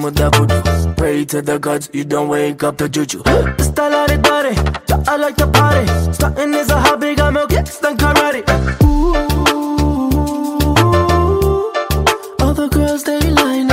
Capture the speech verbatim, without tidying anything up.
him with that voodoo. Pray to the gods, you don't wake up to juju. Pista la de dare, yeah, I like to party. Starting is a hobby, got more kicks than karate. Ooh, all the girls they line